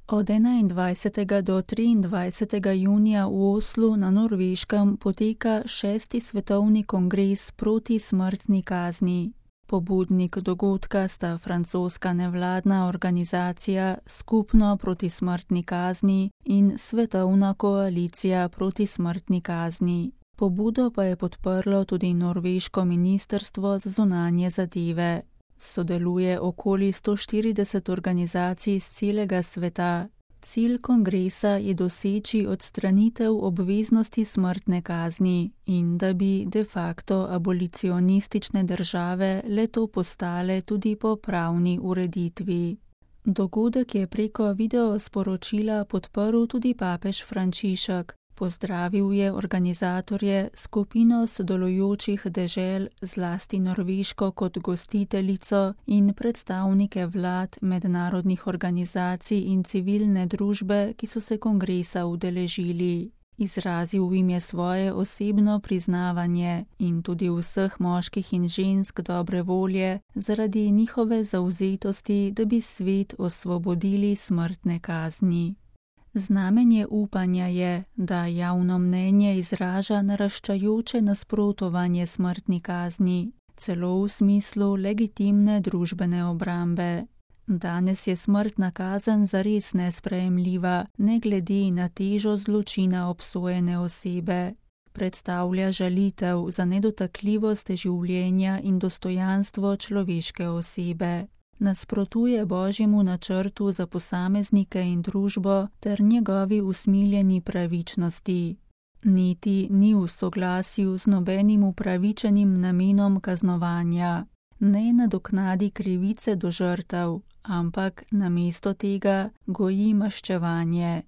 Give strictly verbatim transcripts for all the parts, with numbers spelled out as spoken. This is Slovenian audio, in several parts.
Od enaindvajsetega do triindvajsetega junija v Oslu na Norveškem poteka šesti svetovni kongres proti smrtni kazni. Pobudnik dogodka sta francoska nevladna organizacija Skupno proti smrtni kazni in Svetovna koalicija proti smrtni kazni. Pobudo pa je podprlo tudi norveško ministrstvo za zunanje zadeve. Sodeluje okoli sto štirideset organizacij z celega sveta. Cilj kongresa je doseči odstranitev obveznosti smrtne kazni in da bi de facto abolicionistične države le-to postale tudi po pravni ureditvi. Dogodek je preko videosporočila podprl tudi papež Frančišek. Pozdravil je organizatorje, skupino sodelujočih dežel, zlasti Norveško kot gostiteljico in predstavnike vlad, mednarodnih organizacij in civilne družbe, ki so se kongresa udeležili. Izrazil jim je svoje osebno priznavanje in tudi vseh moških in žensk dobre volje zaradi njihove zavzetosti, da bi svet osvobodili smrtne kazni. Znamenje upanja je, da javno mnenje izraža naraščajoče nasprotovanje smrtni kazni, celo v smislu legitimne družbene obrambe. Danes je smrtna kazen zares nesprejemljiva, ne glede na težo zločina obsojene osebe. Predstavlja žalitev za nedotakljivost življenja in dostojanstvo človeške osebe. Nasprotuje Božjemu načrtu za posameznike in družbo ter njegovi usmiljeni pravičnosti. Niti ni v soglasju z nobenim upravičenim namenom kaznovanja. Ne nadoknadi krivice do žrtev, ampak namesto tega goji maščevanje.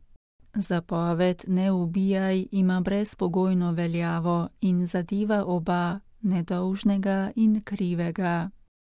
Zapoved ne ubijaj ima brezpogojno veljavo in zadeva oba, nedolžnega in krivega.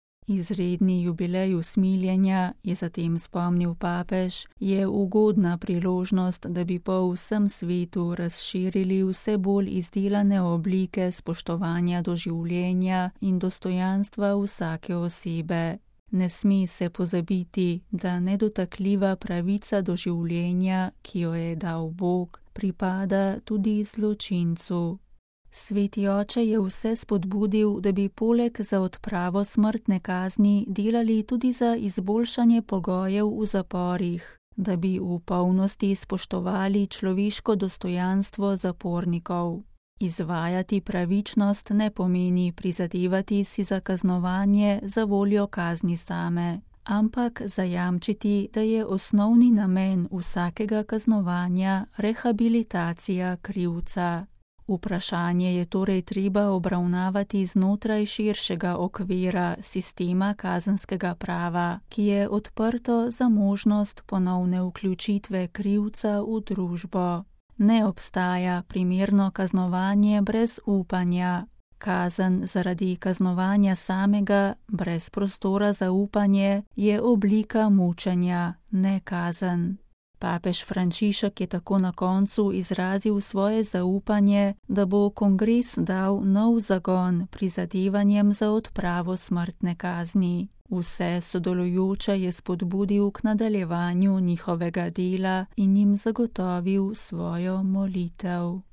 Izredni jubilej usmiljenja, je zatem spomnil papež, je ugodna priložnost, da bi po vsem svetu razširili vse bolj izdelane oblike spoštovanja do življenja in dostojanstva vsake osebe. Ne sme se pozabiti, da nedotakljiva pravica do življenja, ki jo je dal Bog, pripada tudi zločincu. Sveti oče je vse spodbudil, da bi poleg za odpravo smrtne kazni delali tudi za izboljšanje pogojev v zaporih, da bi v polnosti spoštovali človeško dostojanstvo zapornikov. Izvajati pravičnost ne pomeni prizadevati si za kaznovanje za voljo kazni same, ampak zajamčiti, da je osnovni namen vsakega kaznovanja rehabilitacija krivca. Vprašanje je torej treba obravnavati znotraj širšega okvira sistema kazenskega prava, ki je odprto za možnost ponovne vključitve krivca v družbo. Ne obstaja primerno kaznovanje brez upanja. Kazen zaradi kaznovanja samega, brez prostora za upanje, je oblika mučenja, ne kazen. Papež Frančišek je tako na koncu izrazil svoje zaupanje, da bo kongres dal nov zagon prizadevanjem za odpravo smrtne kazni. Vse sodelujoče je spodbudil k nadaljevanju njihovega dela in jim zagotovil svojo molitev.